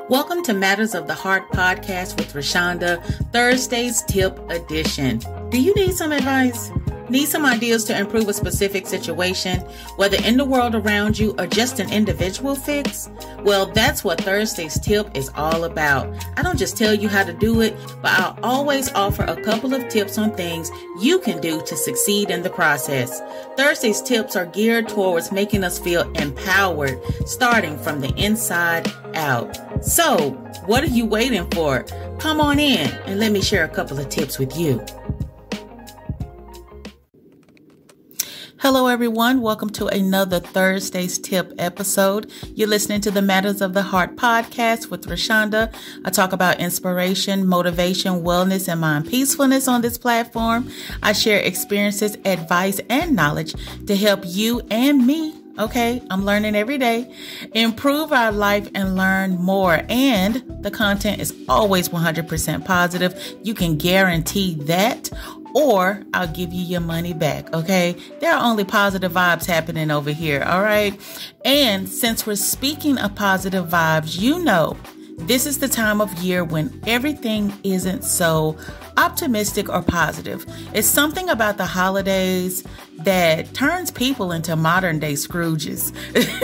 Welcome to Matters of the Heart podcast with Rashonda, Thursday's Tip Edition. Do you need some advice? Need some ideas to improve a specific situation, whether in the world around you or just an individual fix? Well, that's what Thursday's Tip is all about. I don't just tell you how to do it, but I'll always offer a couple of tips on things you can do to succeed in the process. Thursday's tips are geared towards making us feel empowered, starting from the inside out. So, what are you waiting for? Come on in and let me share a couple of tips with you. Hello, everyone. Welcome to another Thursday's Tip episode. You're listening to the Matters of the Heart podcast with Rashonda. I talk about inspiration, motivation, wellness, and mind peacefulness on this platform. I share experiences, advice, and knowledge to help you and me. Okay, I'm learning every day. Improve our life and learn more. And the content is always 100% positive. You can guarantee that. Or I'll give you your money back, okay? There are only positive vibes happening over here, all right? And since we're speaking of positive vibes, you know, this is the time of year when everything isn't so optimistic or positive. It's something about the holidays that turns people into modern day Scrooges.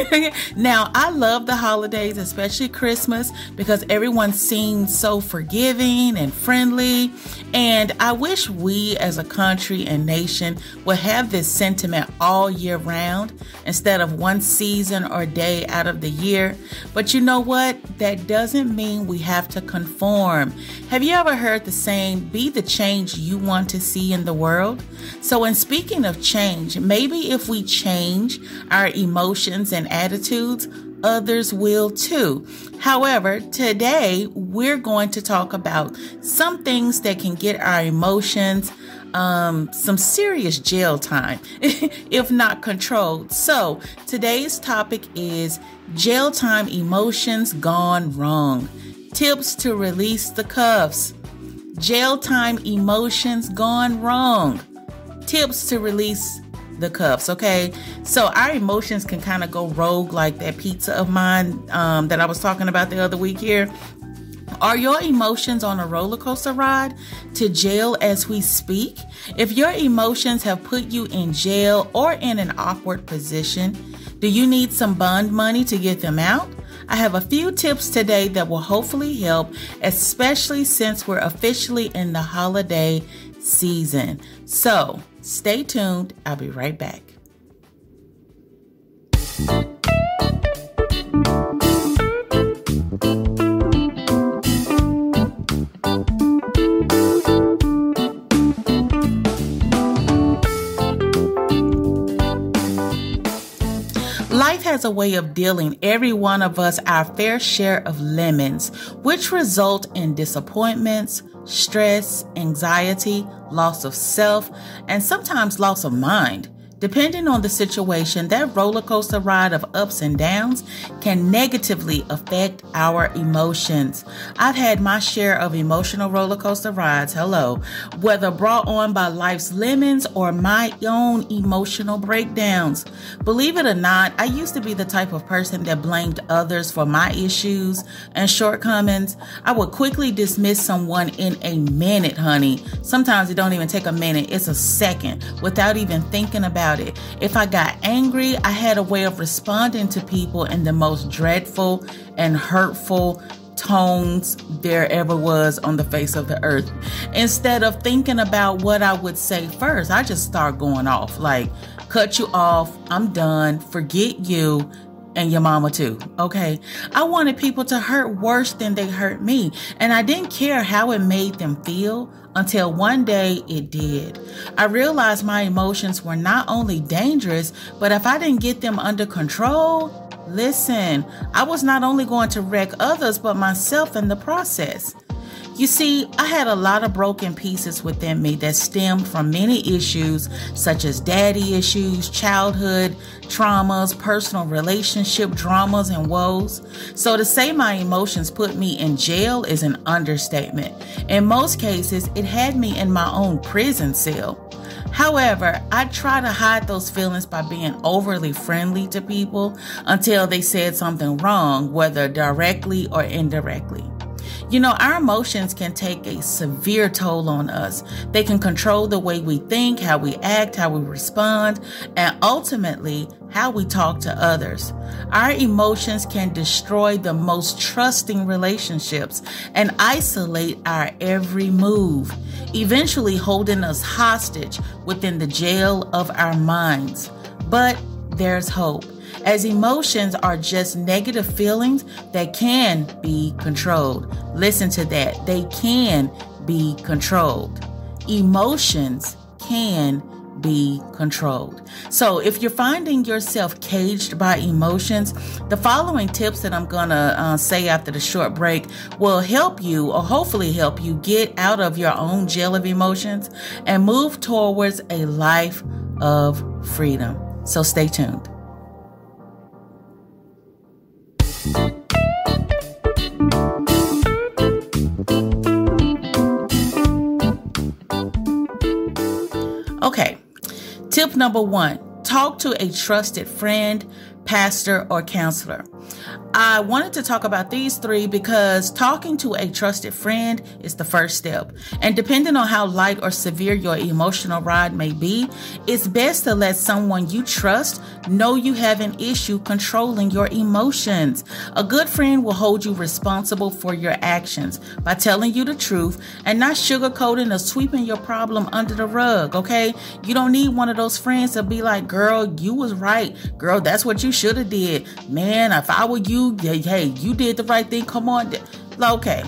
Now, I love the holidays, especially Christmas, because everyone seems so forgiving and friendly. And I wish we as a country and nation would have this sentiment all year round instead of one season or day out of the year. But you know what? That doesn't mean we have to conform. Have you ever heard the saying, be the change you want to see in the world? So in speaking of change, maybe if we change our emotions and attitudes, others will too. However, today we're going to talk about some things that can get our emotions some serious jail time, if not controlled. So today's topic is jail time emotions gone wrong. Tips to release the cuffs. Jail time emotions gone wrong. Tips to release the cuffs, okay? So our emotions can kind of go rogue like that pizza of mine that I was talking about the other week here. Are your emotions on a roller coaster ride to jail as we speak? If your emotions have put you in jail or in an awkward position, do you need some bond money to get them out? I have a few tips today that will hopefully help, especially since we're officially in the holiday season. So stay tuned. I'll be right back. Life has a way of dealing every one of us our fair share of lemons, which result in disappointments, stress, anxiety, loss of self, and sometimes loss of mind. Depending on the situation, that roller coaster ride of ups and downs can negatively affect our emotions. I've had my share of emotional roller coaster rides, whether brought on by life's lemons or my own emotional breakdowns. Believe it or not, I used to be the type of person that blamed others for my issues and shortcomings. I would quickly dismiss someone in a minute, honey. Sometimes it don't even take a minute, it's a second, without even thinking about it. If I got angry, I had a way of responding to people in the most dreadful and hurtful tones there ever was on the face of the earth. Instead of thinking about what I would say first, I just start going off like, cut you off, I'm done, forget you, and your mama too, okay? I wanted people to hurt worse than they hurt me, and I didn't care how it made them feel until one day it did. I realized my emotions were not only dangerous, but if I didn't get them under control, listen, I was not only going to wreck others, but myself in the process. You see, I had a lot of broken pieces within me that stemmed from many issues such as daddy issues, childhood traumas, personal relationship dramas and woes. So to say my emotions put me in jail is an understatement. In most cases, it had me in my own prison cell. However, I try to hide those feelings by being overly friendly to people until they said something wrong, whether directly or indirectly. You know, our emotions can take a severe toll on us. They can control the way we think, how we act, how we respond, and ultimately how we talk to others. Our emotions can destroy the most trusting relationships and isolate our every move, eventually holding us hostage within the jail of our minds. But there's hope, as emotions are just negative feelings that can be controlled. Listen to that. They can be controlled. Emotions can be controlled. So if you're finding yourself caged by emotions, the following tips that I'm going to say after the short break will help you, or hopefully help you, get out of your own jail of emotions and move towards a life of freedom. So stay tuned. Okay, tip number 1, talk to a trusted friend, pastor, or counselor. I wanted to talk about these 3 because talking to a trusted friend is the first step. And depending on how light or severe your emotional ride may be, it's best to let someone you trust know you have an issue controlling your emotions. A good friend will hold you responsible for your actions by telling you the truth and not sugarcoating or sweeping your problem under the rug, okay? You don't need one of those friends to be like, girl, you was right. Girl, that's what you should have did. Man, if I were you, hey, you did the right thing. Come on. Okay.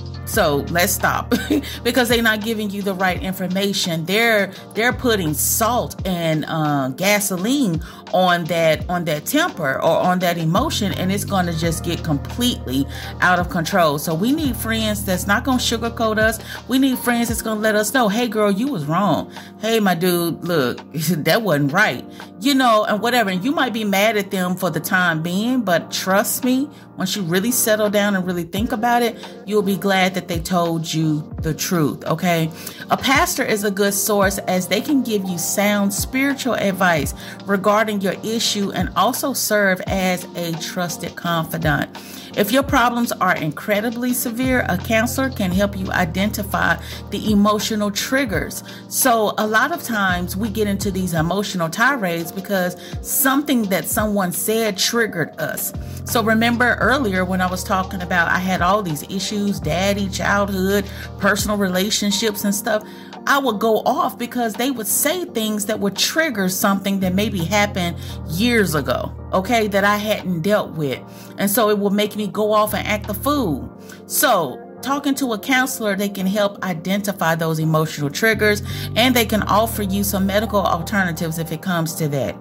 So let's stop because they're not giving you the right information. They're putting salt and gasoline on that temper or on that emotion, and it's going to just get completely out of control. So we need friends that's not going to sugarcoat us. We need friends that's going to let us know, hey girl, you was wrong. Hey, my dude, look, that wasn't right. You know, and whatever. And you might be mad at them for the time being, but trust me, once you really settle down and really think about it, you'll be glad that they told you the truth, okay? A pastor is a good source as they can give you sound spiritual advice regarding your issue and also serve as a trusted confidant. If your problems are incredibly severe, a counselor can help you identify the emotional triggers. So a lot of times we get into these emotional tirades because something that someone said triggered us. So remember earlier when I was talking about I had all these issues, daddy, childhood, personal relationships and stuff, I would go off because they would say things that would trigger something that maybe happened years ago, okay, that I hadn't dealt with. And so it will make me go off and act a fool. So talking to a counselor, they can help identify those emotional triggers, and they can offer you some medical alternatives if it comes to that.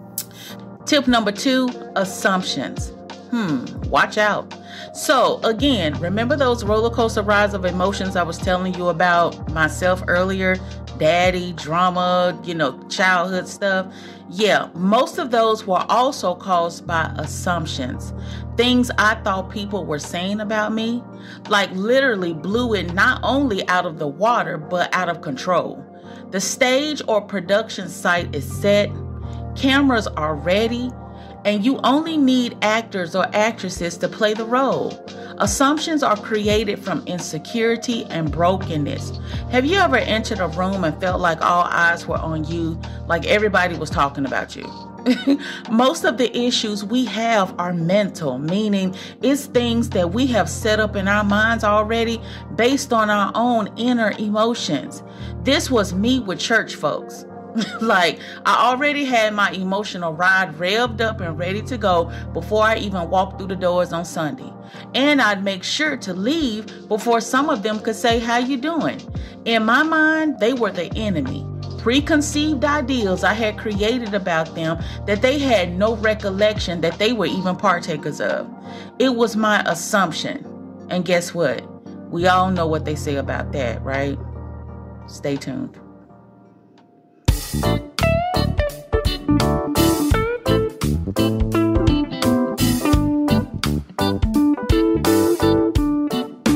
Tip number 2, assumptions. Watch out. So again, remember those roller coaster rides of emotions I was telling you about myself earlier? Daddy, drama, childhood stuff. Yeah, most of those were also caused by assumptions. Things I thought people were saying about me, like literally blew it not only out of the water, but out of control. The stage or production site is set, cameras are ready, and you only need actors or actresses to play the role. Assumptions are created from insecurity and brokenness. Have you ever entered a room and felt like all eyes were on you, like everybody was talking about you? Most of the issues we have are mental, meaning it's things that we have set up in our minds already based on our own inner emotions. This was me with church folks. Like, I already had my emotional ride revved up and ready to go before I even walked through the doors on Sunday. And I'd make sure to leave before some of them could say, how you doing? In my mind, they were the enemy. Preconceived ideals I had created about them that they had no recollection that they were even partakers of. It was my assumption. And guess what? We all know what they say about that, right? Stay tuned.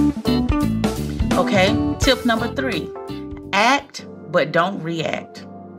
Okay, tip number 3, act but don't react.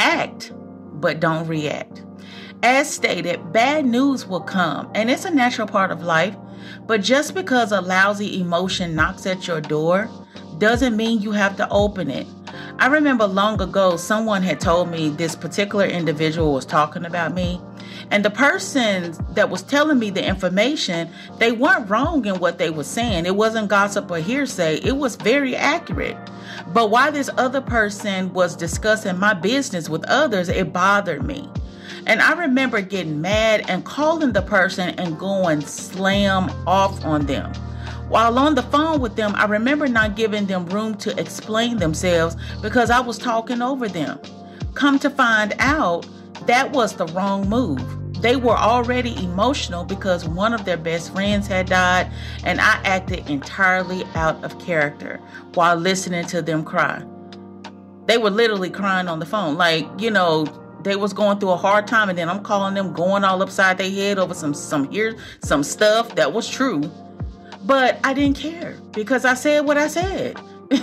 act, but don't react. As stated, bad news will come, and it's a natural part of life. But just because a lousy emotion knocks at your door doesn't mean you have to open it. I remember long ago, someone had told me this particular individual was talking about me. And the person that was telling me the information, they weren't wrong in what they were saying. It wasn't gossip or hearsay. It was very accurate. But while this other person was discussing my business with others, it bothered me. And I remember getting mad and calling the person and going slam off on them. While on the phone with them, I remember not giving them room to explain themselves because I was talking over them. Come to find out, that was the wrong move. They were already emotional because one of their best friends had died, and I acted entirely out of character while listening to them cry. They were literally crying on the phone. They was going through a hard time, and then I'm calling them going all upside their head over some stuff that was true. But I didn't care because I said what I said.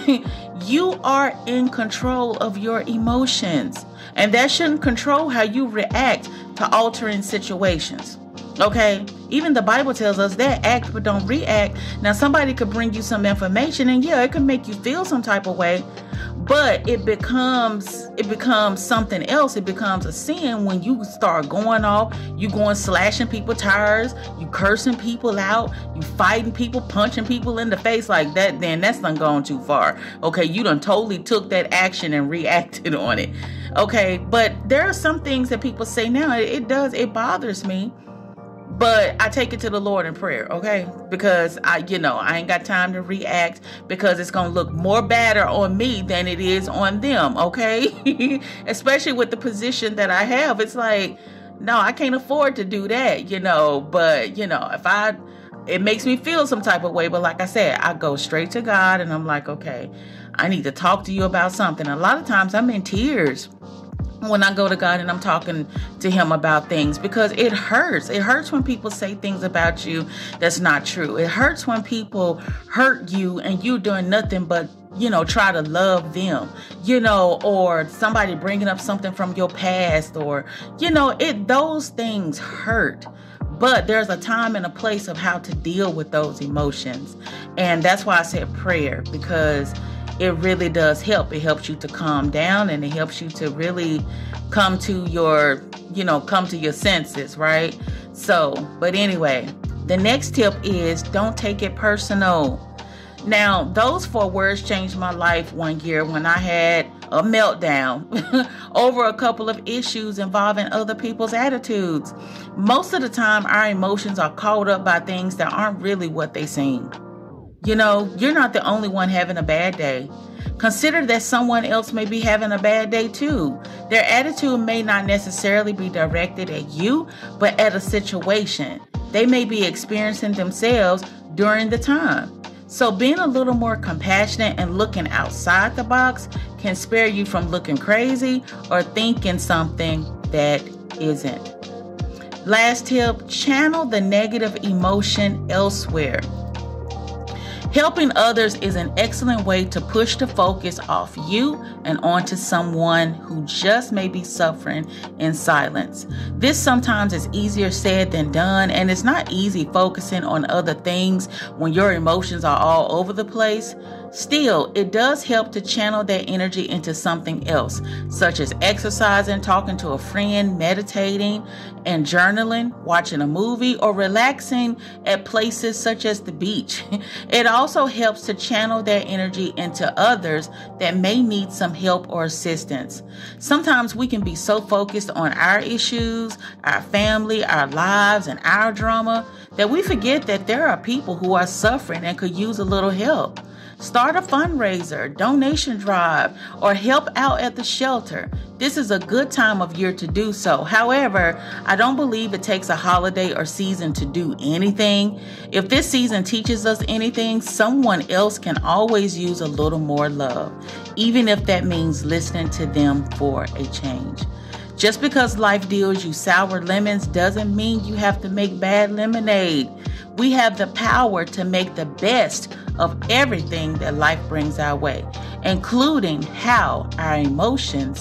You are in control of your emotions, and that shouldn't control how you react to altering situations. Okay? Even the Bible tells us that act but don't react. Now, somebody could bring you some information, and yeah, it can make you feel some type of way, but it becomes something else. It becomes a sin when you start going off, you going slashing people tires, you cursing people out, you fighting people, punching people in the face like that. Then that's done gone too far. Okay, you done totally took that action and reacted on it. Okay, but there are some things that people say now, it bothers me. But I take it to the Lord in prayer, okay? Because I ain't got time to react because it's going to look more badder on me than it is on them, okay? Especially with the position that I have. It's like, no, I can't afford to do that, But, it makes me feel some type of way. But like I said, I go straight to God and I'm like, okay, I need to talk to you about something. A lot of times I'm in tears when I go to God and I'm talking to him about things because it hurts. It hurts when people say things about you that's not true. It hurts when people hurt you and you doing nothing but, try to love them, or somebody bringing up something from your past or, those things hurt. But there's a time and a place of how to deal with those emotions. And that's why I said prayer, because it really does help. It helps you to calm down and it helps you to really come to your senses, right? So, but anyway, the next tip is don't take it personal. Now, those 4 words changed my life one year when I had a meltdown over a couple of issues involving other people's attitudes. Most of the time, our emotions are caught up by things that aren't really what they seem. You're not the only one having a bad day. Consider that someone else may be having a bad day too. Their attitude may not necessarily be directed at you, but at a situation they may be experiencing themselves during the time. So being a little more compassionate and looking outside the box can spare you from looking crazy or thinking something that isn't. Last tip, channel the negative emotion elsewhere. Helping others is an excellent way to push the focus off you and onto someone who just may be suffering in silence. This sometimes is easier said than done, and it's not easy focusing on other things when your emotions are all over the place. Still, it does help to channel that energy into something else, such as exercising, talking to a friend, meditating, and journaling, watching a movie, or relaxing at places such as the beach. It also helps to channel that energy into others that may need some help or assistance. Sometimes we can be so focused on our issues, our family, our lives, and our drama that we forget that there are people who are suffering and could use a little help. Start a fundraiser, donation drive, or help out at the shelter. This is a good time of year to do so. However, I don't believe it takes a holiday or season to do anything. If this season teaches us anything, someone else can always use a little more love, even if that means listening to them for a change. Just because life deals you sour lemons doesn't mean you have to make bad lemonade. We have the power to make the best of everything that life brings our way, including how our emotions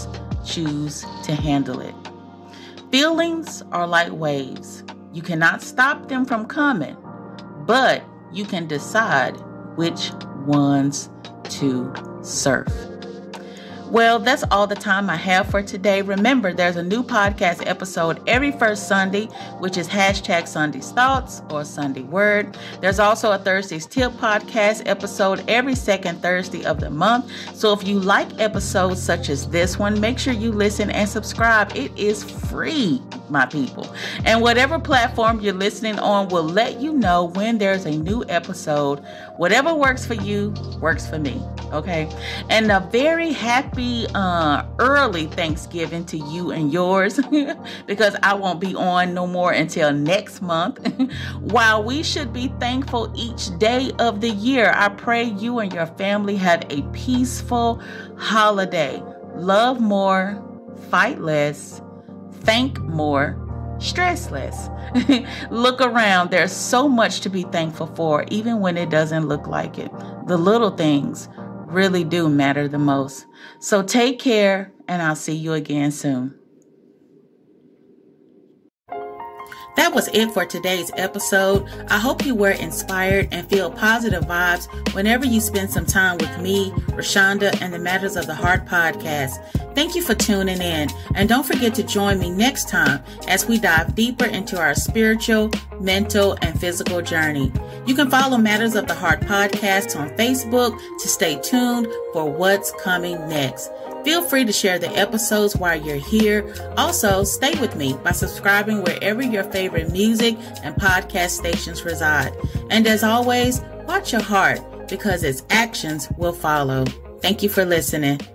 choose to handle it. Feelings are like waves. You cannot stop them from coming, but you can decide which ones to surf. Well, that's all the time I have for today. Remember, there's a new podcast episode every first Sunday, which is #Sunday's Thoughts or Sunday Word. There's also a Thursday's Tip podcast episode every second Thursday of the month. So if you like episodes such as this one, make sure you listen and subscribe. It is free, my people. And whatever platform you're listening on will let you know when there's a new episode. Whatever works for you, works for me. Okay? And a very happy early Thanksgiving to you and yours because I won't be on no more until next month. While we should be thankful each day of the year, I pray you and your family have a peaceful holiday. Love more, fight less, thank more, stress less. Look around. There's so much to be thankful for, even when it doesn't look like it. The little things really do matter the most. So take care, and I'll see you again soon. That was it for today's episode. I hope you were inspired and feel positive vibes whenever you spend some time with me, Rashonda, and the Matters of the Heart podcast. Thank you for tuning in, and don't forget to join me next time as we dive deeper into our spiritual, mental, and physical journey. You can follow Matters of the Heart podcast on Facebook to stay tuned for what's coming next. Feel free to share the episodes while you're here. Also, stay with me by subscribing wherever your favorite music and podcast stations reside. And as always, watch your heart because its actions will follow. Thank you for listening.